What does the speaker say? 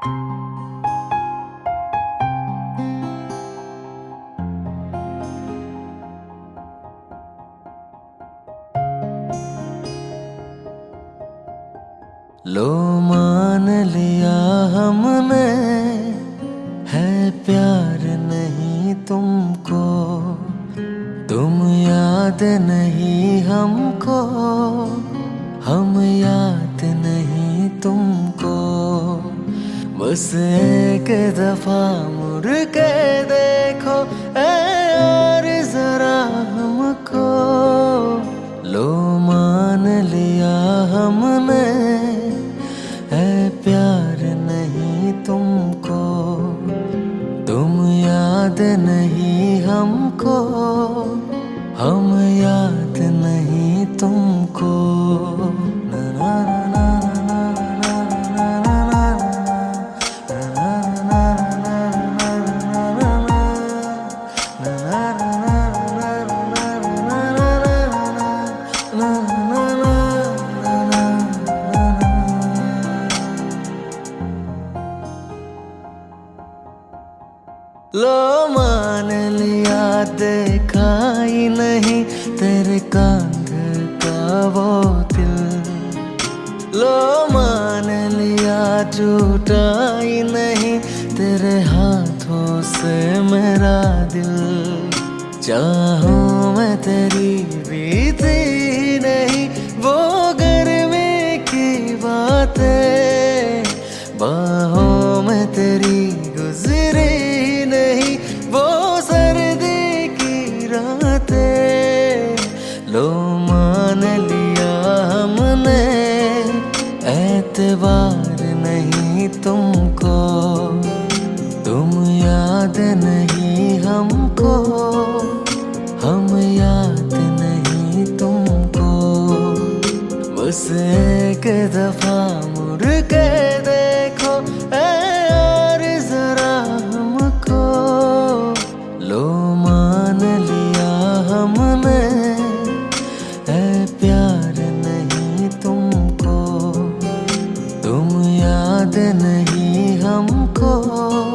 लो मान लिया हमने, है प्यार नहीं तुमको, तुम याद नहीं हमको, हम याद नहीं तुमको। बस एक दफा मुड़ के देखो ऐ यार जरा हमको। लो मान लिया हमने, है प्यार नहीं तुमको, तुम याद नहीं हमको, हम याद नहीं तुमको। ना ना ना ना ना ना ना ना लो मान लिया देखा ही नहीं तेरे कांध का वो दिल, लो मान लिया टूटा ही नहीं तेरे हाथों से मेरा दिल। चाहूं मैं तेरी बीती नहीं वो गर्मी की बातें, बाहों में तेरी गुजरी नहीं वो सर्दी की रातें। लो मान लिया हमने, एतबार नहीं तुमको, तुम याद नहीं हमको, हम याद नहीं तुमको। बस एक दफा मुड़ के देखो ऐ यार जरा हमको। लो मान लिया हमने, है प्यार नहीं तुमको, तुम याद नहीं हमको।